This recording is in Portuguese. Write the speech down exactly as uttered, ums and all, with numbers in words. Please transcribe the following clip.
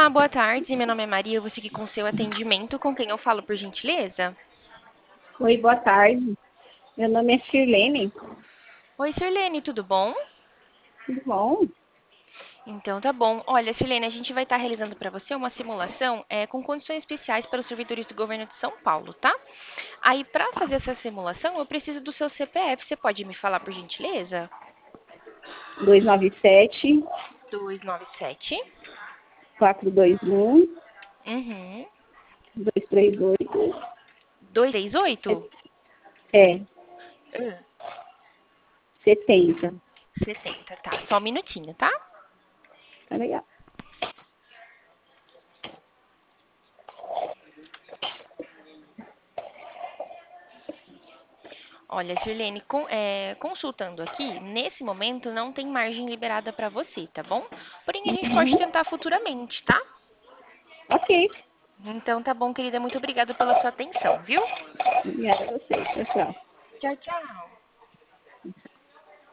Olá, boa tarde. Meu nome é Maria. Eu vou seguir com o seu atendimento. Com quem eu falo, por gentileza? Oi, boa tarde. Meu nome é Shirlene. Oi, Sirlene, tudo bom? Tudo bom? Então tá bom. Olha, Sirlene, a gente vai estar realizando para você uma simulação é, com condições especiais para os servidores do governo de São Paulo, tá? Aí, para fazer essa simulação, eu preciso do seu C P F. Você pode me falar, por gentileza? dois nove sete, Dois nove sete. quatro dois um, Uhum. dois três oito. Dois três oito. É, Hum. setenta. Sessenta, tá. Só um minutinho, tá? Tá legal. Olha, Sirlene, com- é, consultando aqui, nesse momento não tem margem liberada para você, tá bom? Porém, a gente pode Uhum. tentar futuramente, tá? Ok. Então tá bom, querida. Muito obrigada pela sua atenção, viu? Obrigada a você. Tchau, tchau. Tchau, tchau.